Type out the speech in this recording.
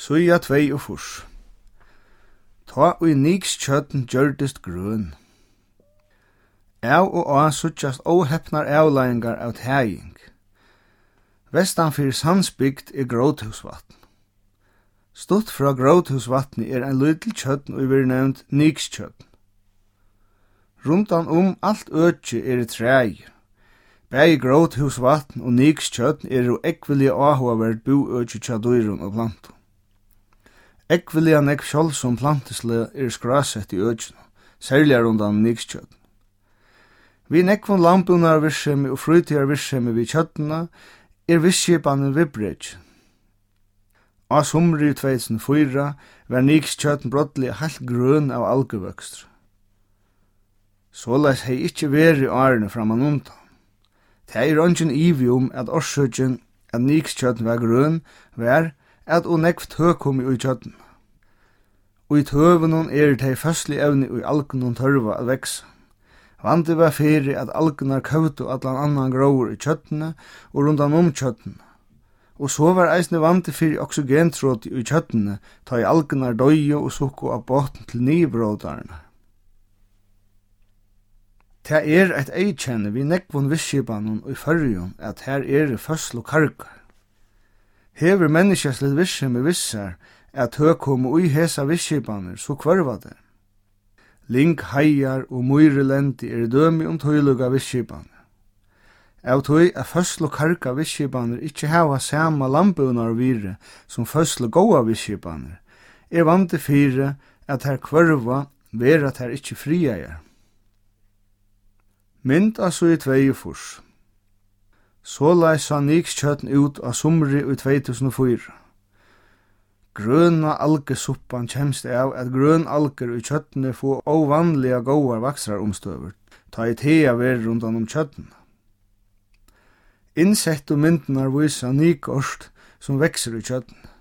Suja 42. Ta og niks kjøtten gjørdist grøn. Av og av suttjast óhepnar avleiingar av tæging. Vestan fyrir Sandsbygd gróthúsvatn. Stutt fra gróthúsvatni ein lítil kjøtten og vil nevnt niks kjøtten. Rundan alt øki trægir. Bæði gróthúsvatn og niks kjøtten ekvili áhugaverd búøki tja dýrum og plantum. Ekviliga nekv sjálfsum plantislega skrasett í økina, særliga rundan nikskjøtten. Vi nekvum lambunar virksemi og frutigar virksemi við kjøttuna visskipanin viðbrekkin. Á sumri 2004 var nikskjøtten brotliga heilt grøn av alguvøkstur. Soleiðis hei ikki verið árinu framan undan. Það ongin ivi at orsøkin at nikskjøtten var grøn var at nekv tø kom í kjøtten. Og í tøvunum tei føsli evni og algunum tørva at veksa. Vandi var fyrir at algunar køvdu allan annan gróur í kjøttene og rundan kjøttene. Og så var eisne vandi fyrir oxygentróti í kjøttene ta í algunar døyu og sukku av botn til nýbrótarna. Ta eitt eikjenni vi nekvun visskipanum og í førjun at her føslu kargar. Hever menneskjæslet virksemi vissar at komu ui hesa visskipanir så kvørva det. Link, heiar og møyrelendi dømi tøyluga visskipanir. Av tøy føslu karka visskipanir ikkje hava sama lambunar vire som føslu goa visskipanir, vandi fyrir at her kvørva vera at her ikkje friajar. Mynd av så i 2 Såleis sa nikskjøtten ut av sumri i 2004. Grøna algesuppan kjemst av at grøn alger i kjøttene få ovanliga gåar vaksraromstøver, ta i tea ver rundan kjøttene. Innsett og myndenar vísa nikorst som vekser i kjøttene.